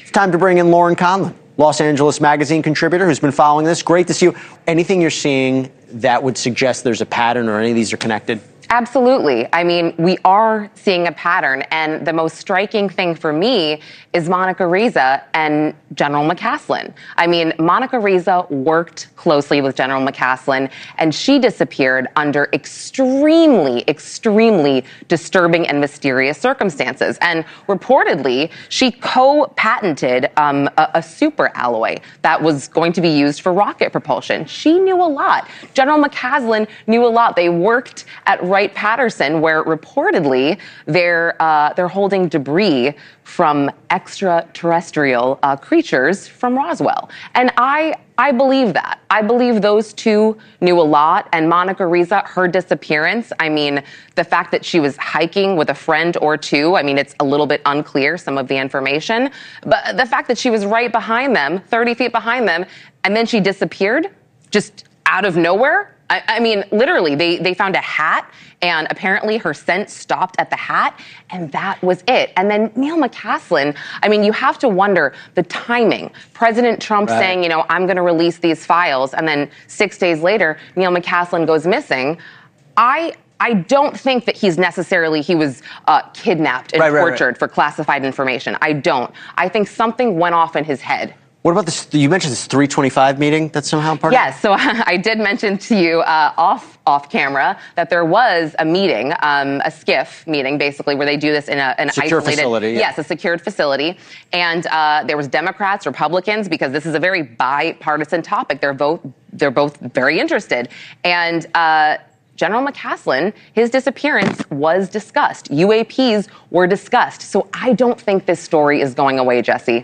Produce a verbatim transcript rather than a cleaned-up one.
Time to bring in Lauren Conlin, Los Angeles Magazine contributor who's been following this. Great to see you. Anything you're seeing that would suggest there's a pattern or any of these are connected? Absolutely. I mean, we are seeing a pattern, and the most striking thing for me is Monica Reza and General McCaslin. I mean, Monica Reza worked closely with General McCaslin, and she disappeared under extremely, extremely disturbing and mysterious circumstances. And reportedly, she co-patented um, a, a super alloy that was going to be used for rocket propulsion. She knew a lot. General McCaslin knew a lot. They worked at Wright-Patterson, where reportedly they're uh, they're holding debris from extraterrestrial uh, creatures from Roswell. And I I believe that. I believe those two knew a lot. And Monica Reza, her disappearance, I mean, the fact that she was hiking with a friend or two, I mean, it's a little bit unclear, some of the information. But the fact that she was right behind them, thirty feet behind them, and then she disappeared just out of nowhere. I, I mean, literally, they, they found a hat, and apparently her scent stopped at the hat, and that was it. And then Neil McCaslin, I mean, you have to wonder the timing. President Trump right. saying, you know, I'm going to release these files, and then six days later, Neil McCaslin goes missing. I... I don't think that he's necessarily, he was uh, kidnapped and right, tortured right, right. for classified information. I don't. I think something went off in his head. What about this? You mentioned this three twenty-five meeting that's somehow part yes, of it? Yes, so I did mention to you uh, off off camera that there was a meeting, um, a SCIF meeting, basically, where they do this in a, an secure isolated... facility. Yeah. Yes, a secured facility. And uh, there was Democrats, Republicans, because this is a very bipartisan topic. They're both, they're both very interested. And... Uh, General McCaslin, his disappearance was discussed. U A Ps were discussed. So I don't think this story is going away, Jesse.